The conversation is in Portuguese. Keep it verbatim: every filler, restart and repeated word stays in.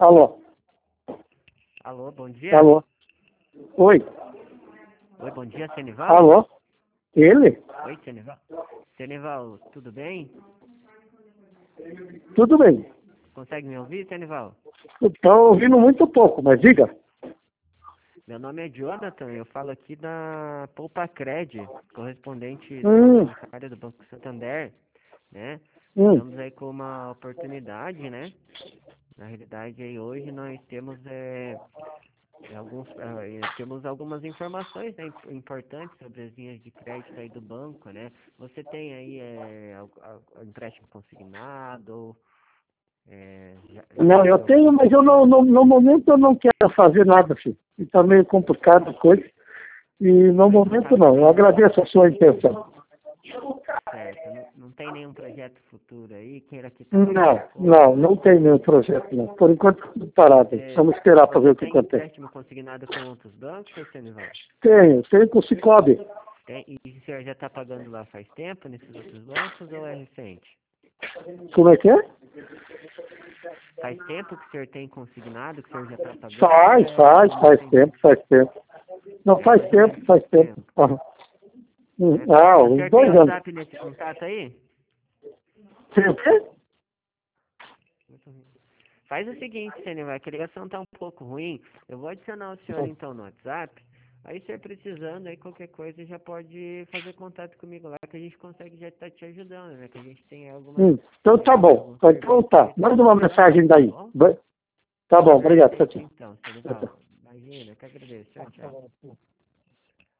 Alô? Alô, bom dia. Alô? Oi? Oi, bom dia, Senival? Alô? Ele? Oi, Senival. Senival, tudo bem? Tudo bem. Consegue me ouvir, Senival? Estou ouvindo muito pouco, mas diga. Meu nome é Jonathan, eu falo aqui da Poupa Cred, correspondente da Hum, bancária do Banco Santander, né? hum. Estamos aí com uma oportunidade, né? Na realidade, aí hoje nós temos é, alguns eh, temos algumas informações, né, imp- importantes sobre as linhas de crédito aí do banco, né? Você tem aí é, al- al- empréstimo consignado? É, já, já Não, eu teve alguma tenho, mas eu não, situação? no, no momento eu não quero fazer nada, filho. Está meio complicado a coisa. E no Mas não momento está não. Eu agradeço a sua intenção. certo, não, não tem nenhum projeto futuro aí, queira quitar alguma Não, não, coisa. não tem nenhum projeto, não. Por enquanto, tudo parado. Você, Vamos esperar para ver você o que tem acontece. empréstimo consignado com outros bancos, Senival? Tenho, tenho com o Cicobi. Tem, e o senhor já está pagando lá faz tempo nesses outros bancos ou é recente? Como é que é? Faz tempo que o senhor tem consignado, que o senhor já está pagando ou Faz, é faz, no faz tempo, recente? faz tempo. Não, É faz mais ou menos tempo, faz quanto tempo. tempo? Aham. Hum, Né? Ah, O uns senhor tem dois anos. WhatsApp nesse contato aí? Tem o quê? Muito ruim. Faz o seguinte, Senivar, que a ligação tá um pouco ruim. Eu vou adicionar o senhor então no WhatsApp. Aí, se senhor precisando, aí qualquer coisa já pode fazer contato comigo lá, que a gente consegue já estar te ajudando, né? Que a gente tem algumas, Hum, Então tá é, bom. alguns Então serviços tá. aí Manda uma prestados, mensagem tá daí. bom? Vai- Tá bom, obrigado. Tchau, Perfeito tchau. então, Tchau, tchau. Senival. Imagina, que agradeço. Tchau, tchau.